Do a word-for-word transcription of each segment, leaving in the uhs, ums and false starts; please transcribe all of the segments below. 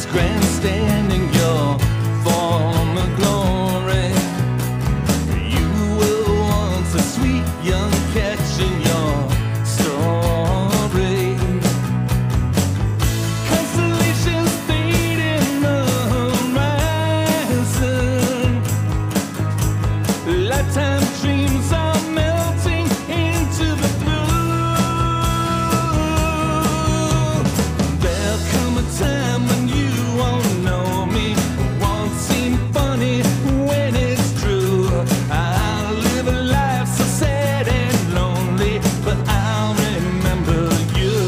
grandstanding your former glory. You were once a sweet young catch in your story. Constellations fade in the horizon. Lifetime dreams are melting into the blue. There'll come a time when you won't know me, won't seem funny when it's true. I'll live a life so sad and lonely, but I'll remember you.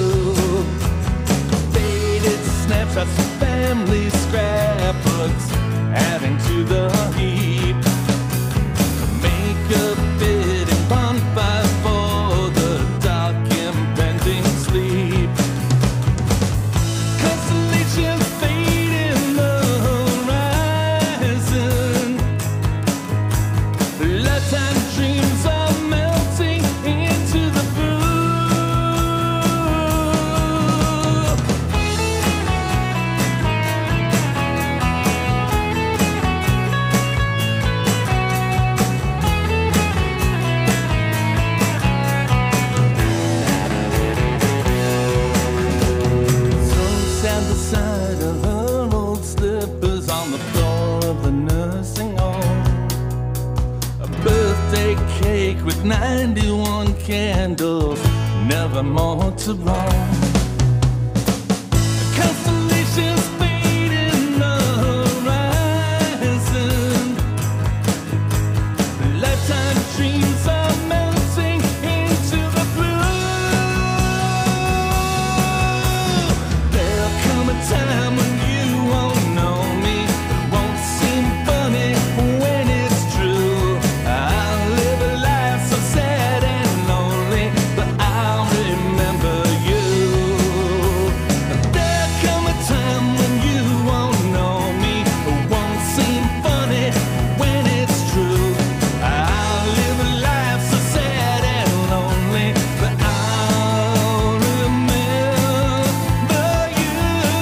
Faded snapshots of family scrapbooks adding to the heap. Make a fitting bonfire for the dark impending sleep. Constellations fade in the horizon. Lifetime dreams are melting into the blue. So sad the sight of her old slippers on the floor of the nursing home. A birthday cake with ninety-one candles, never more to roam. Constellations fade in the horizon. Lifetime dreams are melting into the blue. There'll come a time when you won't know me, won't seem funny when it's true. I'll live a life so sad and lonely, but I'll remember you. There'll come a time when you won't know me, won't seem funny when it's true. I'll live a life so sad and lonely, but I'll remember you.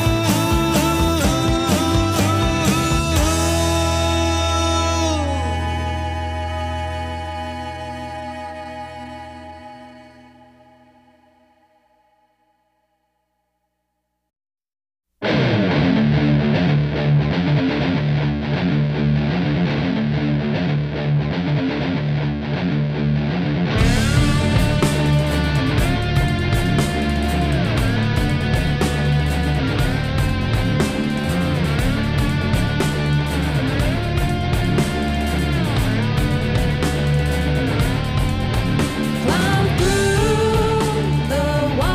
Climb through the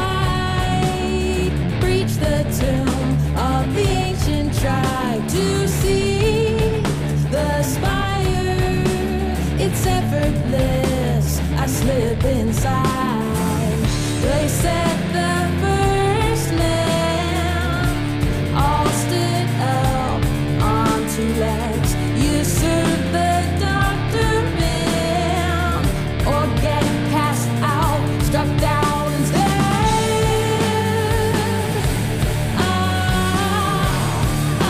white, breach the tomb of the ancient tribe to see the spire. It's effortless. I slip inside. They set the first man, all stood up on two legs. You serve the doctor man, or get cast out, struck down instead. Ah, ah.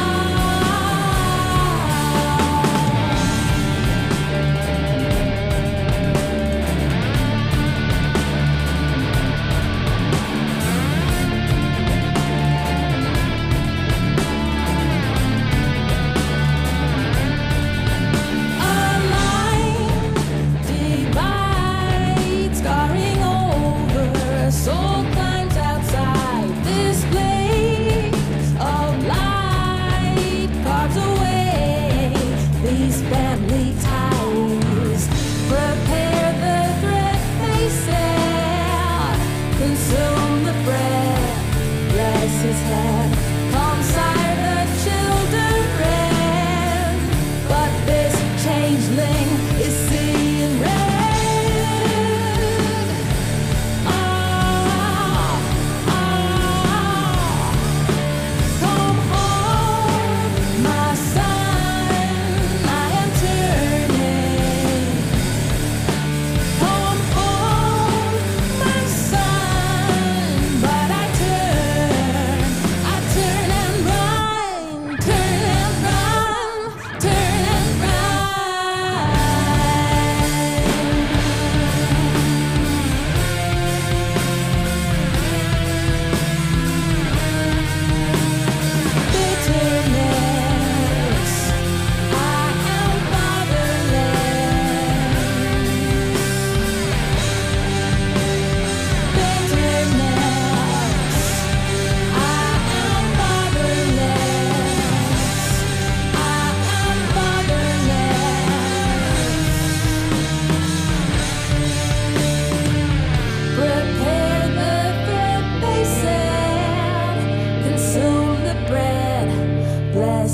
I am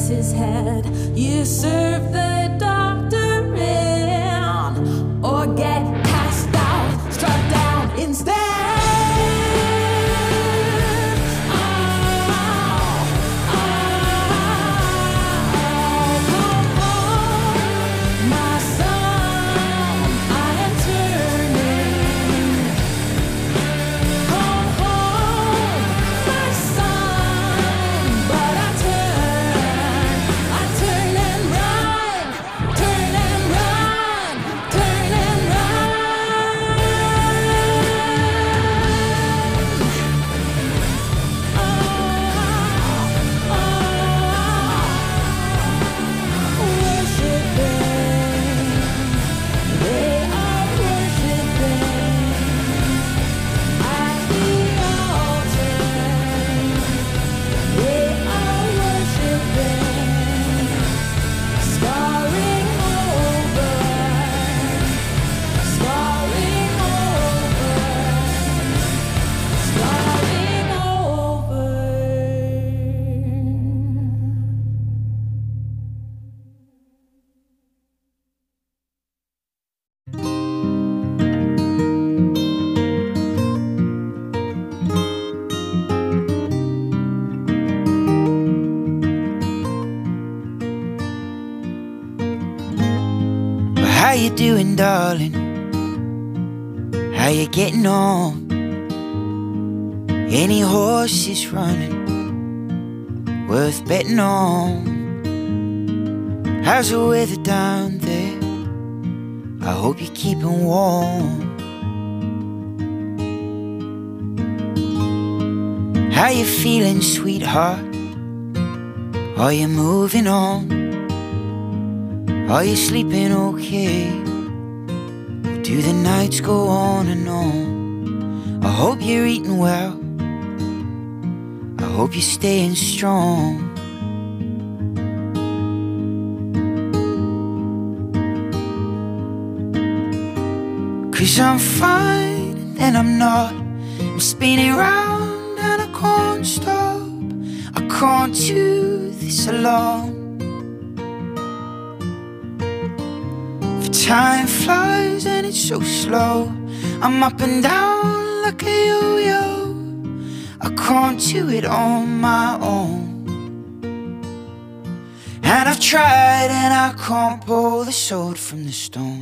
shakes his head. You serve the doctor in, or get passed out, struck down instead. How you doing, darling? How you getting on? Any horses running worth betting on? How's the weather down there? I hope you're keeping warm. How you feeling, sweetheart? Are you moving on? Are you sleeping okay? Or do the nights go on and on? I hope you're eating well. I hope you're staying strong. Cause I'm fine and then I'm not. I'm spinning round and I can't stop. I can't do this alone. Time flies and it's so slow. I'm up and down like a yo-yo. I can't do it on my own. And I've tried and I can't pull the sword from the stone.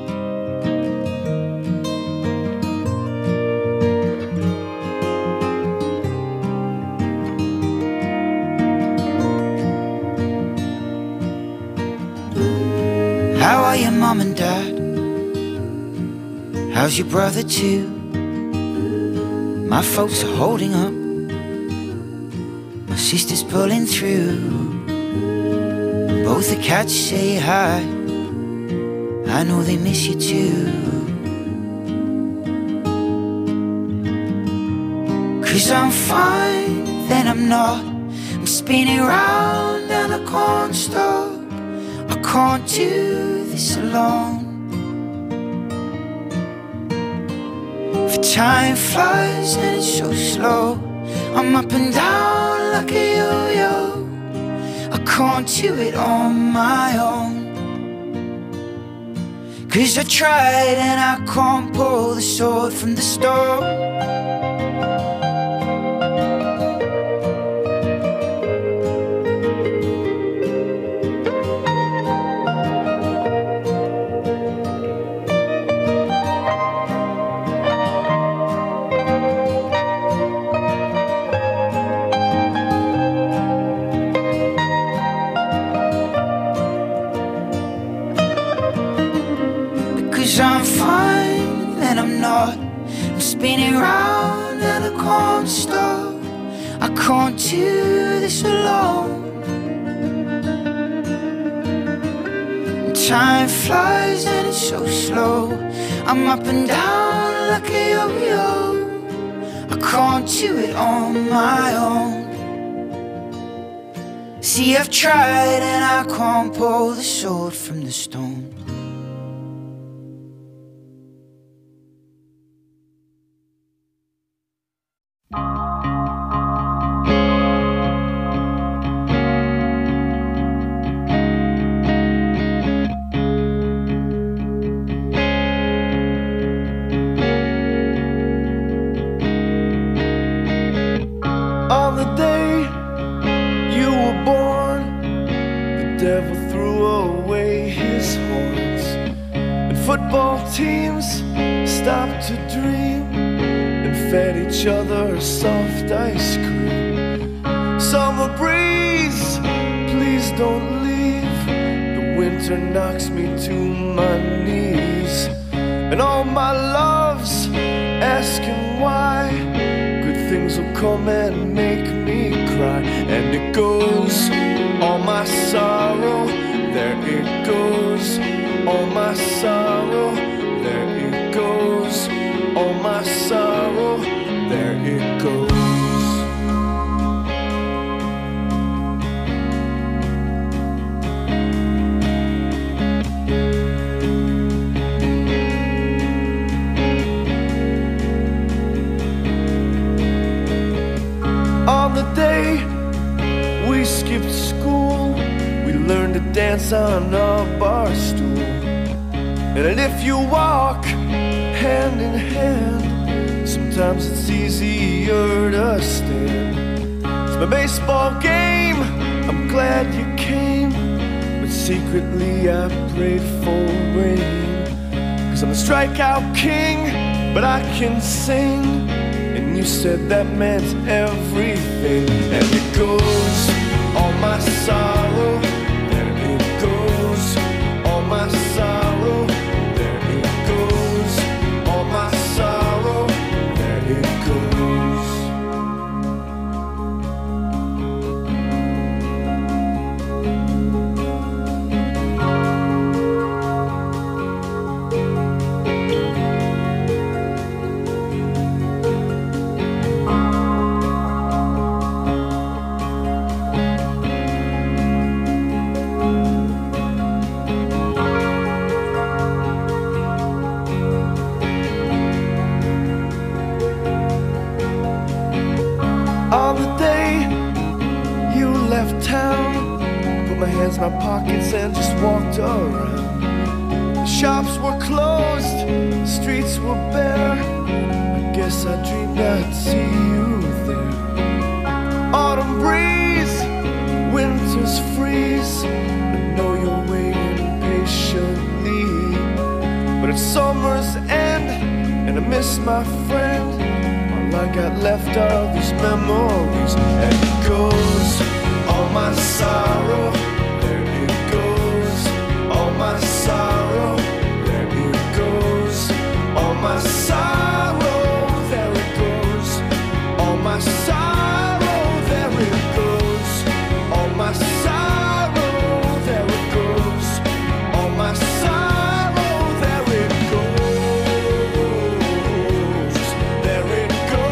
How are your mom and dad? How's your brother too? My folks are holding up. My sister's pulling through. Both the cats say hi. I know they miss you too. Cause I'm fine, then I'm not. I'm spinning round and I can't stop. I can't do this alone. For time flies and it's so slow. I'm up and down like a yo-yo. I can't do it on my own. Cause I tried and I can't pull the sword from the stone. I'm fine and I'm not. I'm spinning round and I can't stop. I can't do this alone. Time flies and it's so slow. I'm up and down like a yo-yo. I can't do it on my own. See, I've tried and I can't pull the sword from the stone. devil threw away his horns, and football teams stopped to dream and fed each other soft ice cream. Summer breeze, please don't leave. The winter knocks me to my knees, and all my loves asking why. Good things will come and make me cry. And it goes, all my sorrow, there it goes. All my sorrow, there it goes. All my sorrow, there it goes. On the day we skipped school, we learned to dance on a bar stool. And if you walk hand in hand, sometimes it's easier to stand. It's my baseball game, I'm glad you came, but secretly I prayed for rain. Cause I'm the strikeout king, but I can sing, and you said that meant everything. And it goes, all my sorrow, there it goes. All my sorrow, there it goes. All my sorrow, there it goes. On the day you left town, put my hands in my pockets and just walked around. The shops were closed, the streets were bare. I guess I dreamed I'd see you there. Autumn breeze, winter's freeze, I know you're waiting patiently, but it's summer's end and I miss my friend. I got left are these memories. And it goes, all my sorrow, there it goes. All my sorrow, there it goes. All my sorrow, there it goes. All my sorrow, there it goes. All my sorrow, there it goes. All my sorrow, there it goes. There it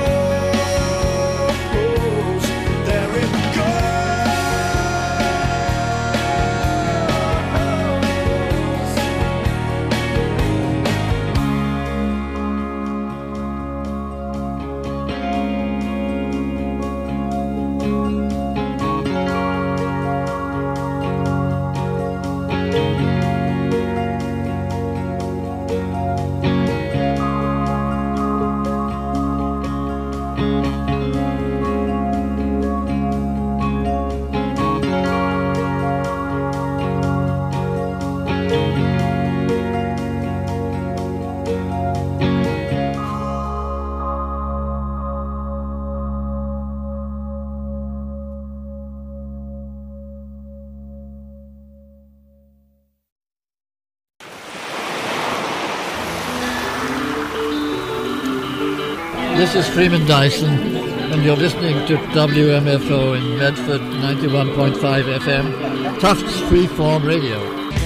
This is Freeman Dyson, and you're listening to W M F O in Medford, ninety-one point five F M, Tufts Freeform Radio.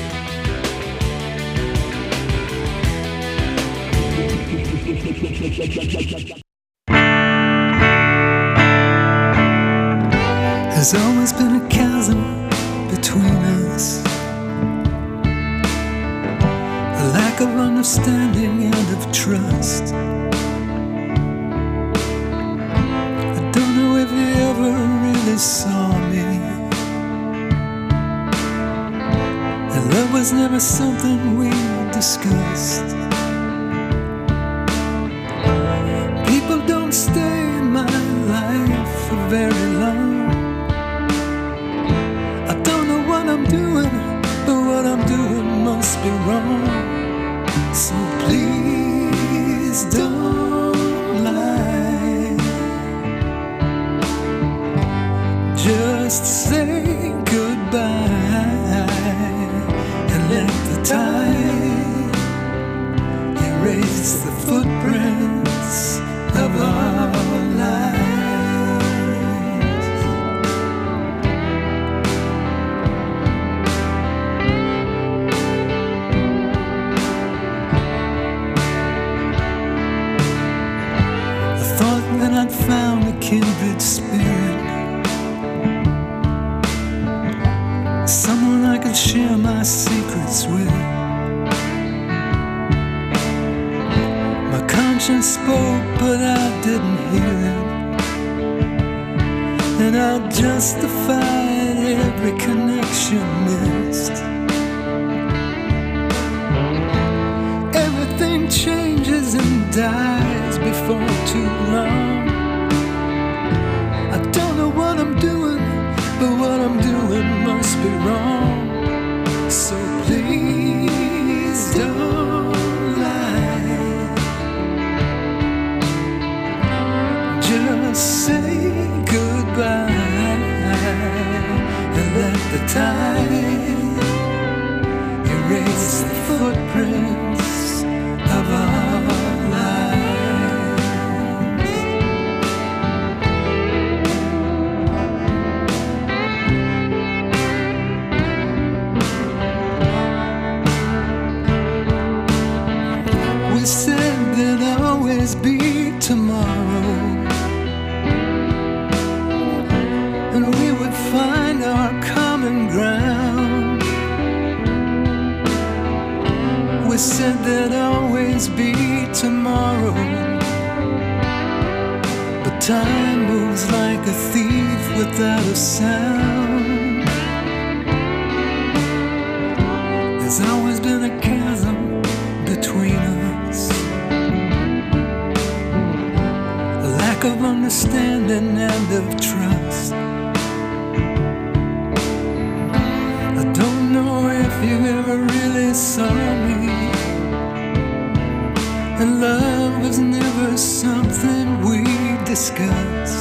There's always been a chasm between us, a lack of understanding and of trust. If you ever really saw me, and love was never something we discussed. People don't stay in my life for very long. I don't know what I'm doing kindred spirit, someone I could share my secrets with. My conscience spoke, but I didn't hear it, and I'll justify every connection missed. Everything changes and dies before too long. I don't know what I'm doing, but what I'm doing must be wrong. So please don't lie. Just say goodbye and let the tide erase the footprints of our lives. We said there'd always be tomorrow, and we would find our common ground. We said there'd always be tomorrow, but time moves like a thief without a sound. There's always been a chasm between us, a lack of understanding and of trust. I don't know if you ever really saw me, and love was never something we discussed.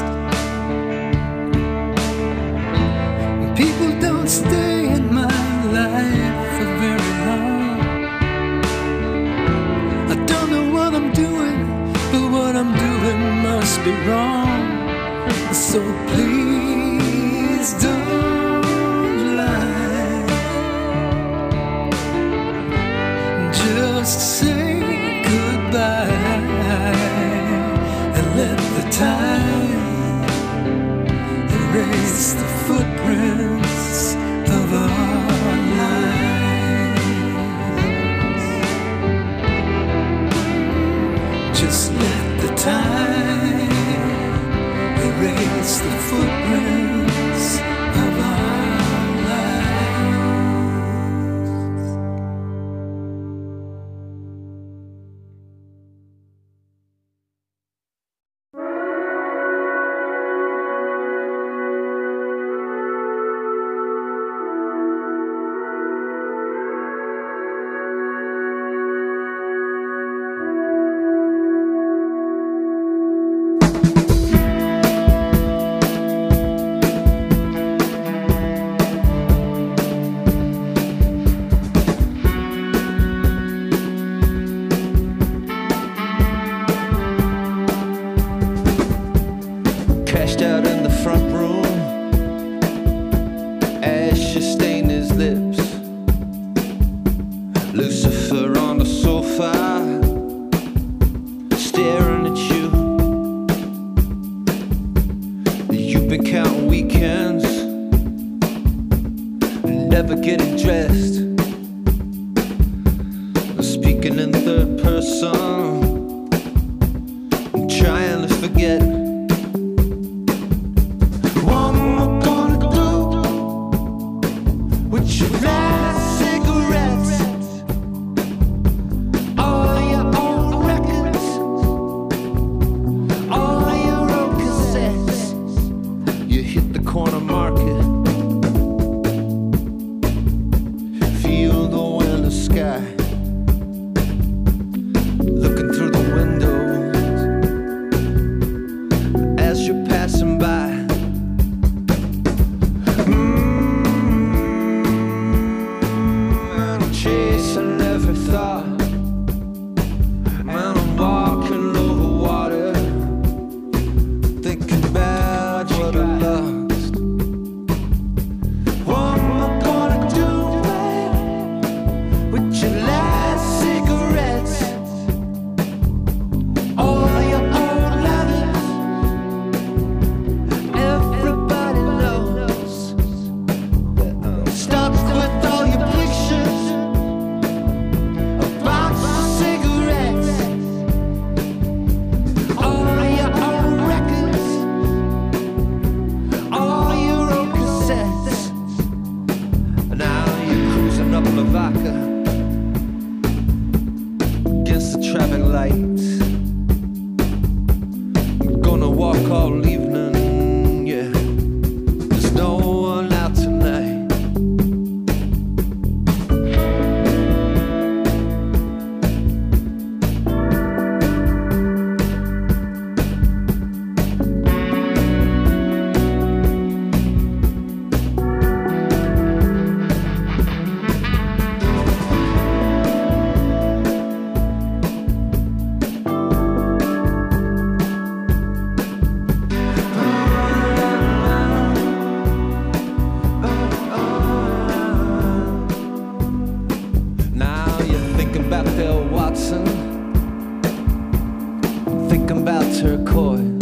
People don't stay in my life for very long. I don't know what I'm doing, but what I'm doing must be wrong. So please don't lie. Just say goodbye and let the time erase the footprints of our lives. Just let the time erase the footprints of our lives. Crashed out in the front room, ashes stained his lips. Lucifer on the sofa, staring at you. You've been counting weekends, never getting dressed. Speaking in third person, trying to forget. Corner market, feel the winter sky, looking through the windows, vodka against the traffic lights. Gonna walk all evening, yeah. There's no one out tonight. Thinking about turquoise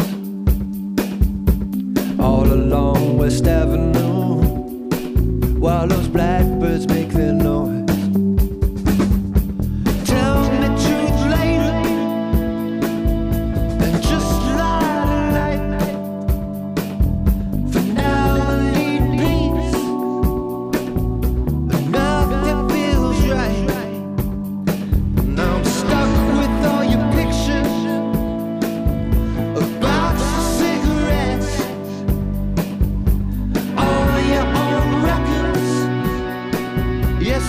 all along West Avenue while those blackbirds make their noise. Tell me the truth later and just lie tonight. For now I need peace and nothing feels right. Now I'm stuck with all your pictures, a box of cigarettes, all your own records. Yes,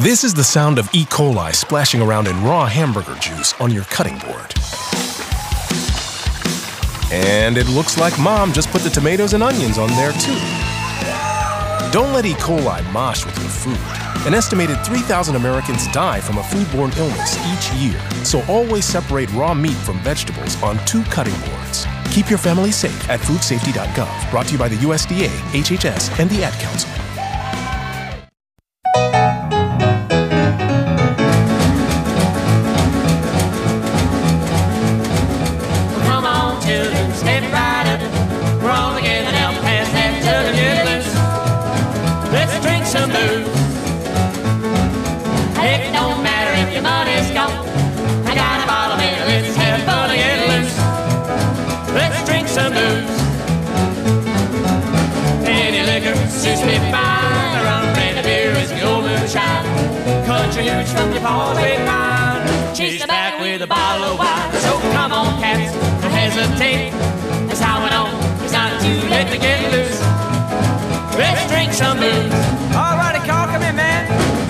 This is the sound of E. coli splashing around in raw hamburger juice on your cutting board. And it looks like Mom just put the tomatoes and onions on there too. Don't let E. coli mosh with your food. An estimated three thousand Americans die from a foodborne illness each year, so always separate raw meat from vegetables on two cutting boards. Keep your family safe at food safety dot gov. Brought to you by the U S D A, H H S, and the Ad Council. Come on, children, step right up. We're all together now, pass that jug and get loose. Let's drink some booze. It don't matter if your money's gone. I got a bottle here, let's have fun and get loose. Let's drink some booze. Any liquor suits me fine. Rum, brandy, beer, whiskey, old moonshine. Country hooch from your paws, way fine. Chase back with a bottle of wine. So come on, cats, don't hesitate. That's how it on. It's not too late to get loose. Let's drink some booze. All righty, Carl, come in, man.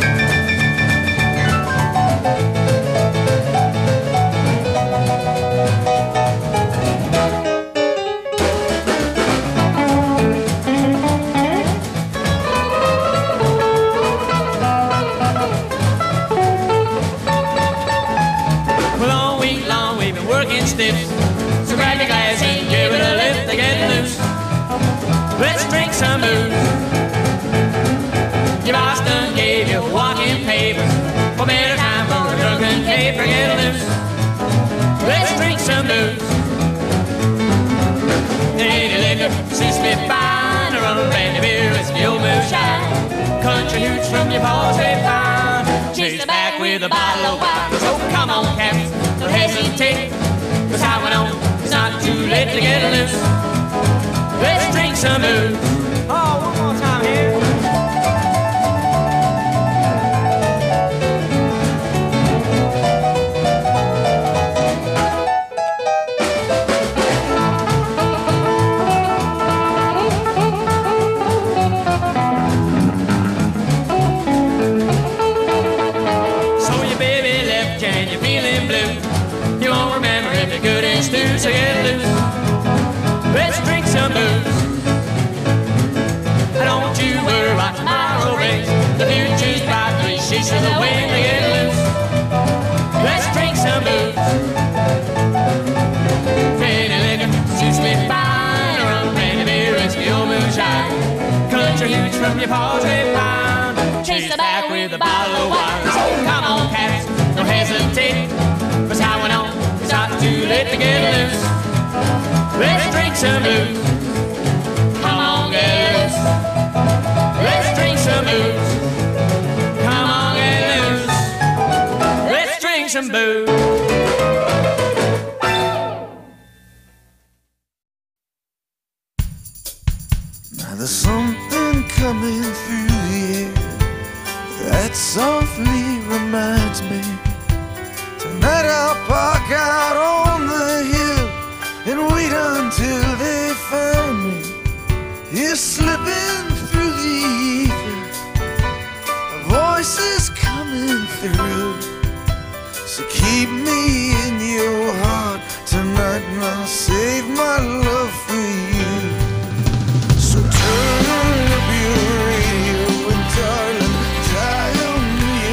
So grab your glass and give it a lift to get loose. Let's drink some booze. Your Boston gave you walking papers. For better time for a drunken caper, get loose. Let's drink some booze. Any liquor suits me fine. Rum, brandy, beer, whiskey, old moonshine. Country hooch from your paws, they fine. Chase back with a bottle of wine. So come on, cats, don't hesitate. Cause how it on, it's not too late to get loose. Let's drink some booze. Oh, one more time here. So your baby left and you're feeling blue. You won't remember if you're good and stew, so get loose. Let's drink some booze. Don't you worry about tomorrow brings. The future's bright, three sheets of the wind to get loose. Let's drink some booze. Any liquor suits me fine. Rum, brandy, beer, whiskey, old moonshine. Country hooch from your paws, they fine. Chase the back with a bottle of wine. So come on, cats, don't hesitate. Cause how it on, it's not too late to get loose. Let's drink some booze. Come on, get loose. Let's drink some booze. Come on, get loose. Let's drink some booze. Now there's something coming through the air that softly reminds me. Tonight I'll park out on the hill and wait until they find me. You're slipping through the ether, a voice is coming through. So keep me in your heart tonight and I'll save my love for you. So turn up your radio and darling, dial me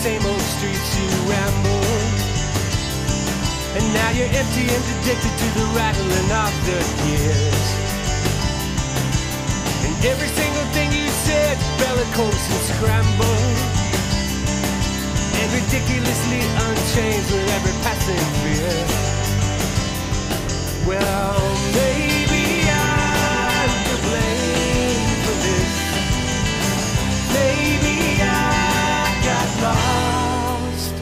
same old streets you ramble. And now you're empty and addicted to the rattling of the gears. And every single thing you said, bellicose and scrambled, and ridiculously unchanged with every passing fear. Well, maybe I'm to blame for this. Maybe I got lost.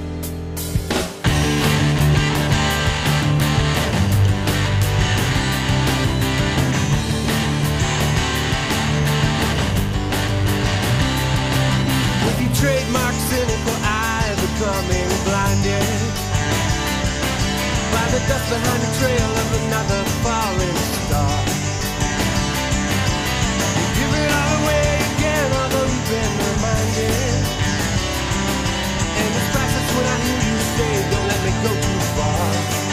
With your trademark cynical eye becoming blinded by the dust behind the trail of another falling star, you give it all away again, although you've been reminded. And it's priceless when I hear you say, don't let me go too far.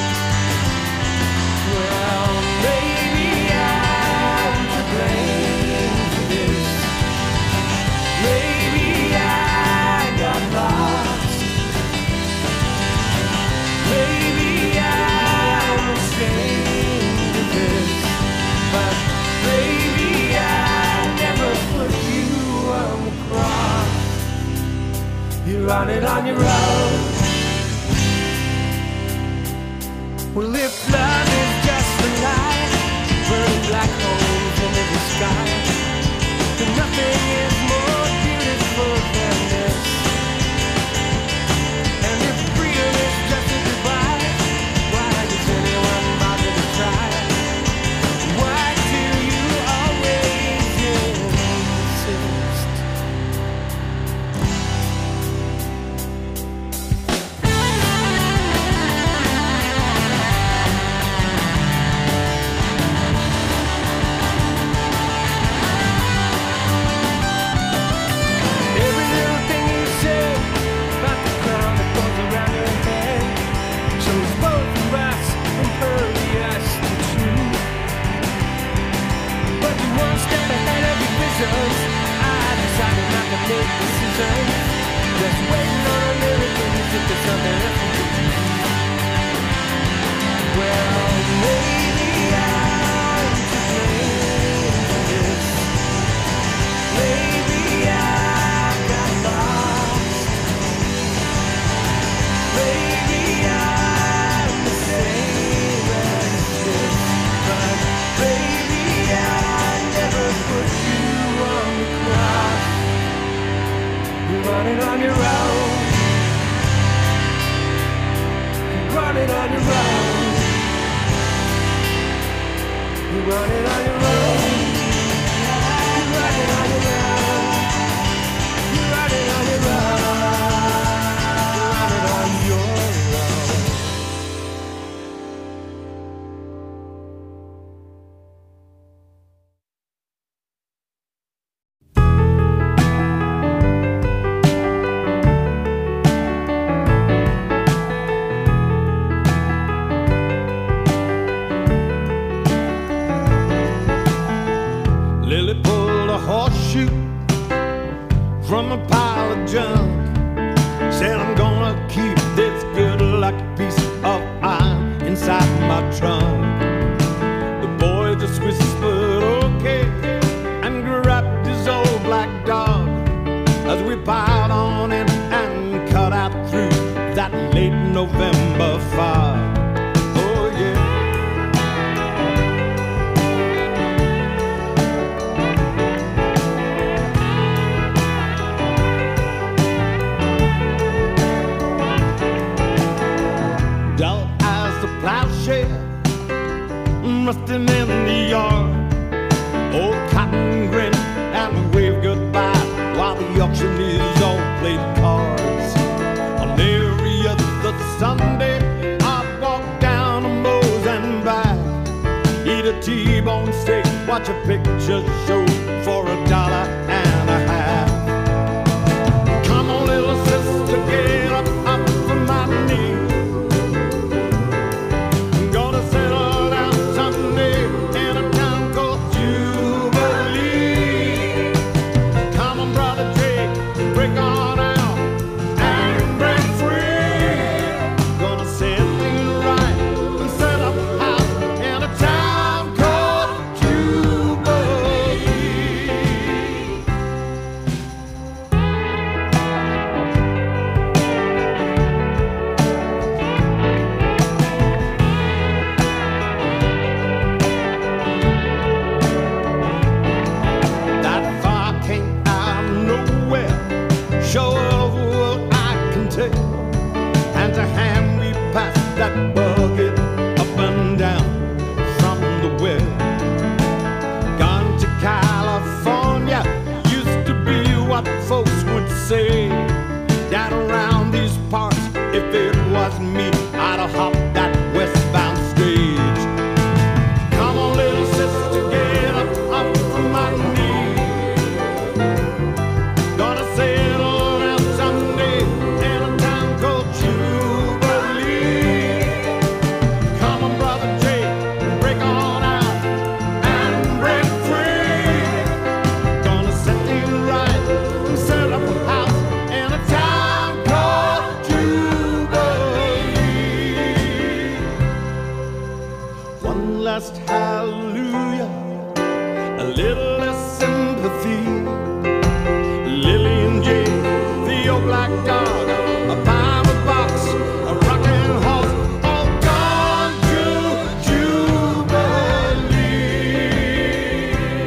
Well, maybe I'm to blame for this. Maybe I got lost. Maybe I'm ashamed of this, but maybe I never put you on the cross. You're running on your own. Well, if love is just a lie, burning black holes into the sky, then nothing is more beautiful than this. And if freedom is just a goodbye, why does anyone bother to try? Why do you always insist? Every little thing you say about the crown that goes around your head shows both of us impervious to truth. But you one step ahead of your visions. I decided not to make decisions, just waiting on a miracle as if there's something else we could do. Well, maybe I'm to blame for this. Maybe I got lost. Maybe I'm the same as this, but maybe I never put you on the cross. You're running on your own. You're running on your own. You're running on your own. You're running on your own. You're running on your own. You're running on your own. Lily pulled a horseshoe from a pile of junk. Said, I'm gonna keep this good lucky piece of iron inside my trunk. The boy just whispered, okay, and grabbed his old black dog as we piled on in and cut out through that late November fog. Oh yeah. Dull as the plowshare rusting in the yard. Old Cotton grinned and waved goodbye while the auctioneers all played cards. On every other Sunday, I'd walk down to Moe's and back, eat a T-bone steak, watch a picture show for a dollar and a half. Come on, little sister, get up, up from my knee. Gonna settle down someday. say that around these parts, if it was me, I'd have hopped that westbound stage. Come on, little sister, get up, up from my knee. Gonna settle down someday in a town called Jubilee. Come on, brother Jay, break on out and break free. Gonna set things right and set up a house in a town called Jubilee. One last hallelujah, a little less sympathy. Lily and Jay, the old black dog, a pirate box, a rocking horse, all gone to Jubilee.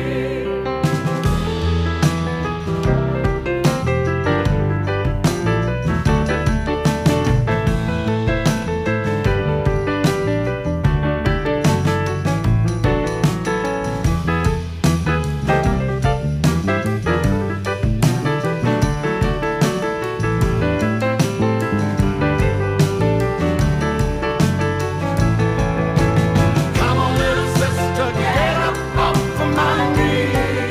Come on, little sister, get up off of my knee.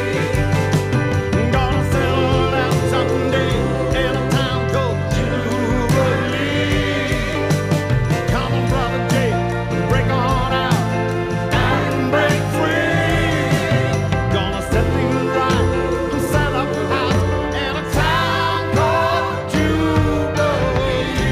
Gonna settle down someday in a town called Jubilee. Come on, brother Jay, break on out and break free. Gonna set things right and set up a house in a town called Jubilee.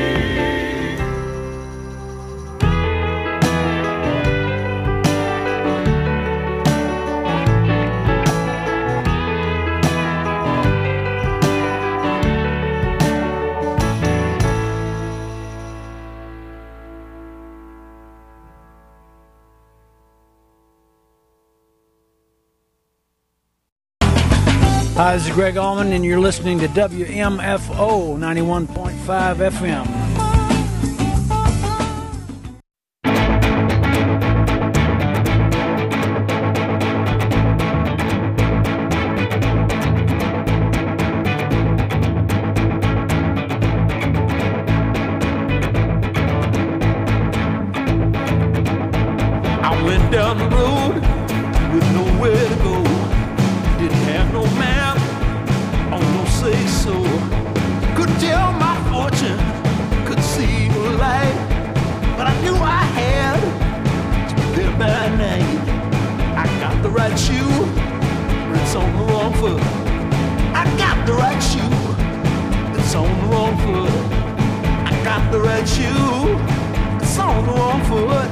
Hi, this is Greg Allman, and you're listening to W M F O ninety-one point five F M. I went down the road with nowhere to go. Didn't have no map, on no say so. Could tell my fortune, could see the light, but I knew I had to be there by night. I got the right shoe, but it's on the wrong foot. I got the right shoe, it's on the wrong foot. I got the right shoe, it's on the wrong foot.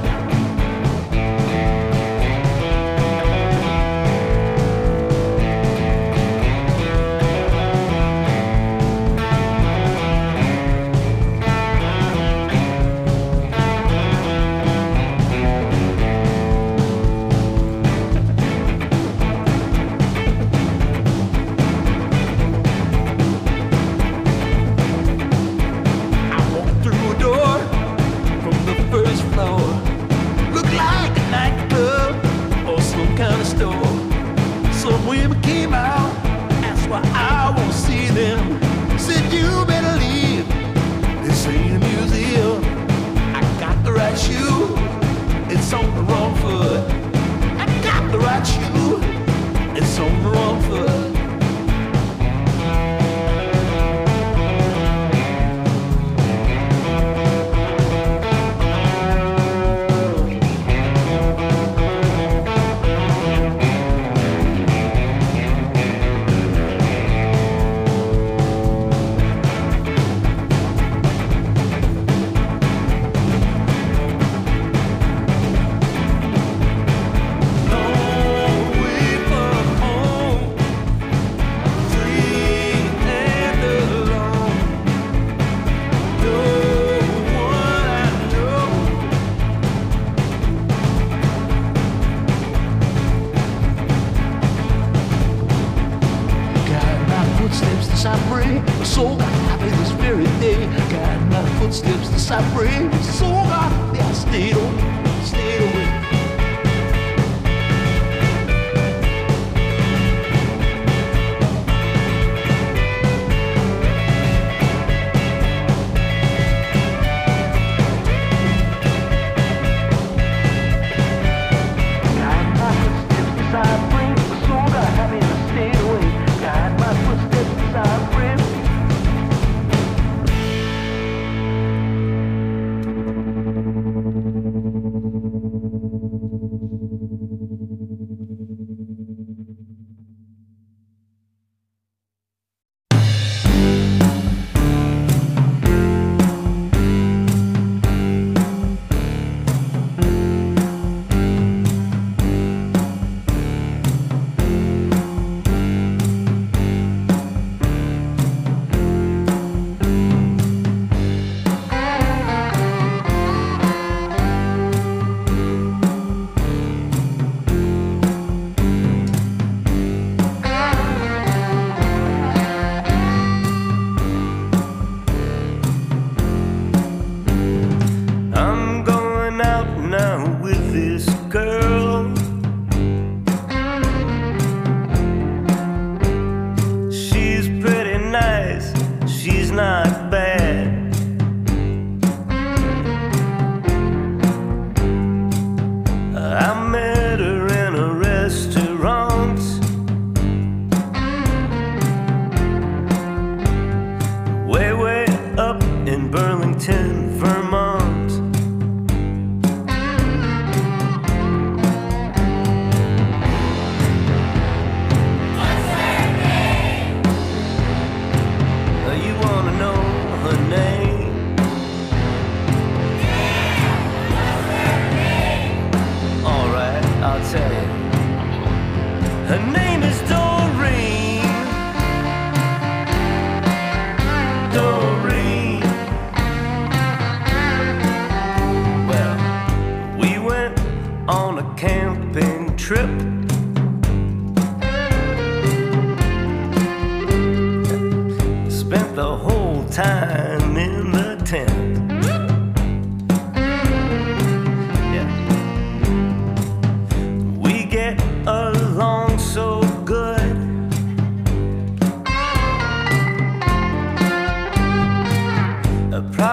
I walked through a door from the first floor. Looked like a nightclub or some kind of store. Some women came out, asked why I won't see them. Said you better leave, this ain't a museum. I got the right shoe, it's on the wrong foot. I got the right shoe, it's on the wrong foot. Long way from home, free and alone. No one I know. Guide my footsteps as I pray, my soul got happy this very day. Guide my footsteps as I pray, my soul got happy. I stayed away, stayed away.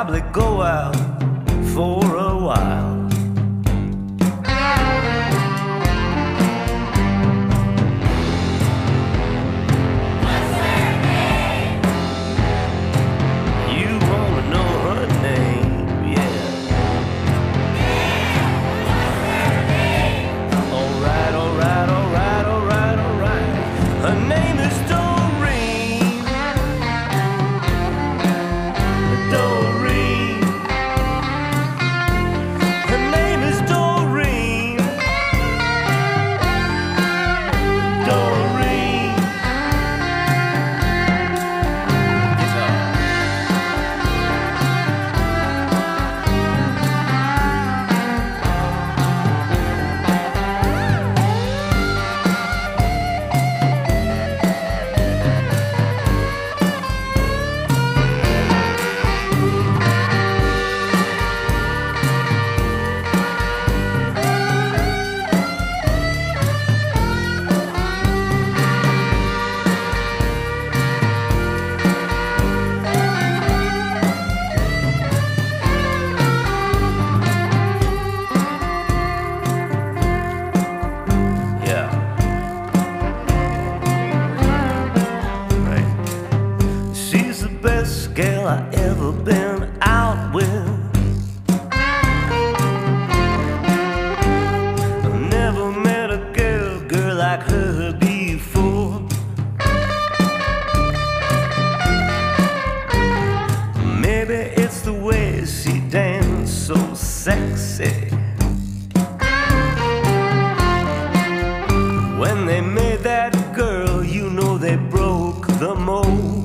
probably go out for a while. Girl I ever been out with. I never met a girl, girl like her before. Maybe it's the way she danced so sexy. When they made that girl, you know they broke the mold.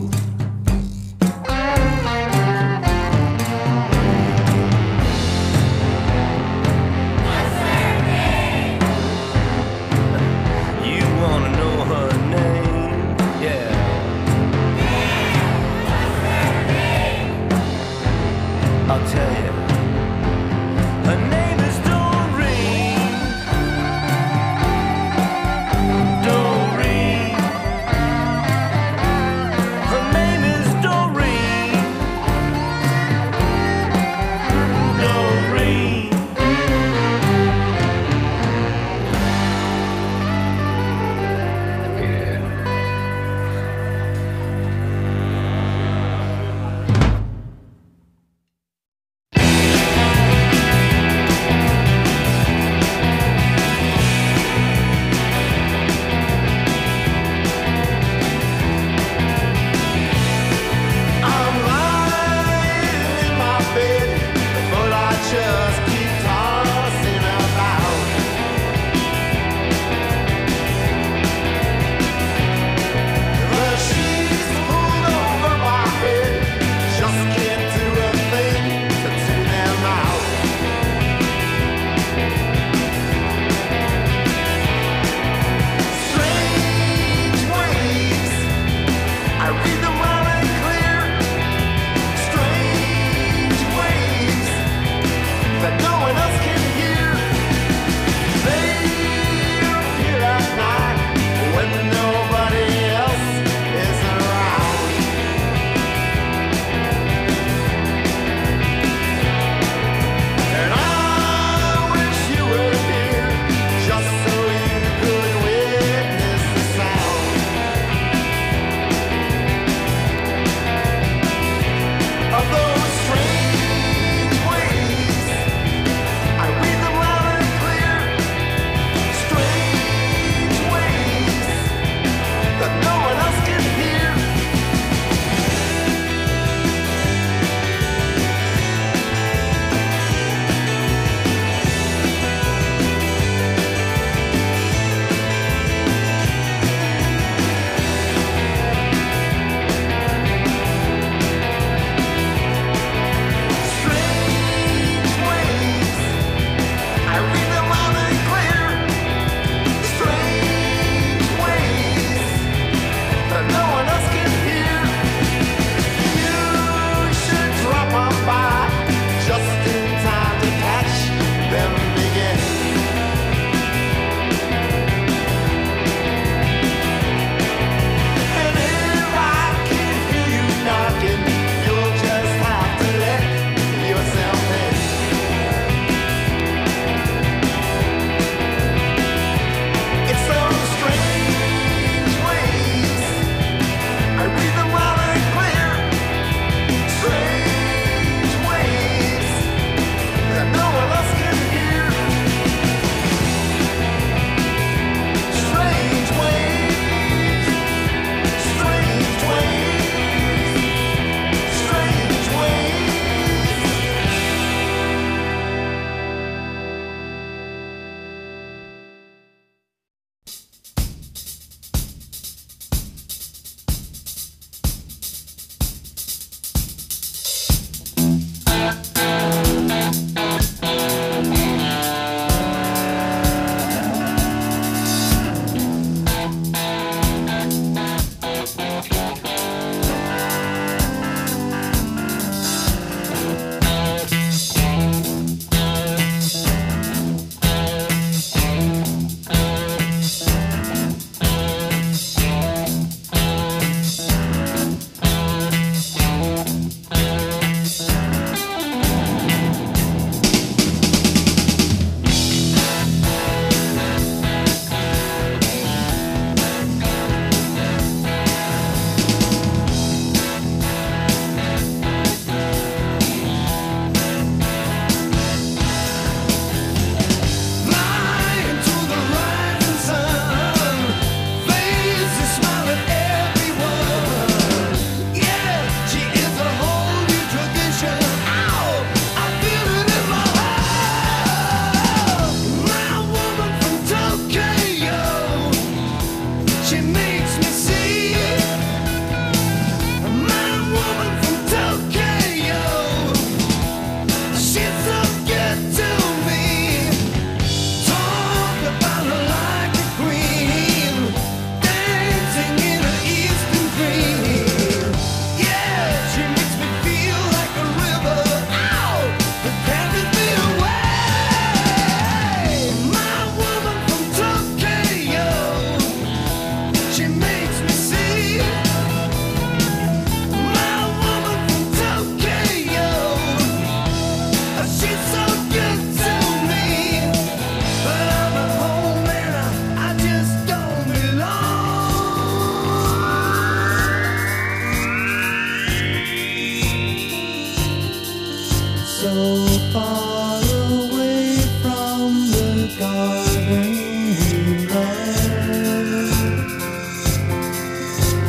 I'll tell you, her name is Doreen. Doreen. Her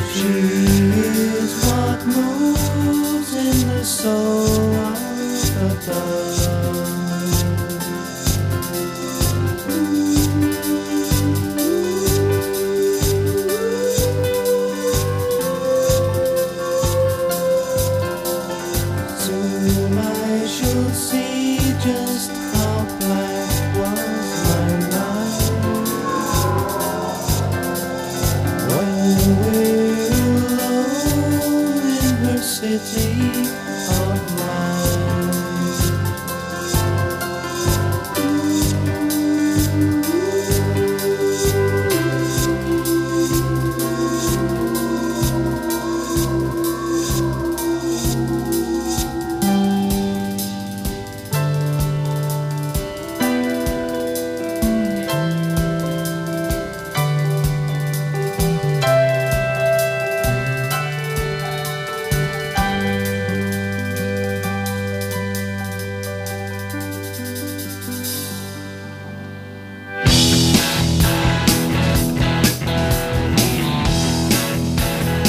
She is what moves in the soul of the dove.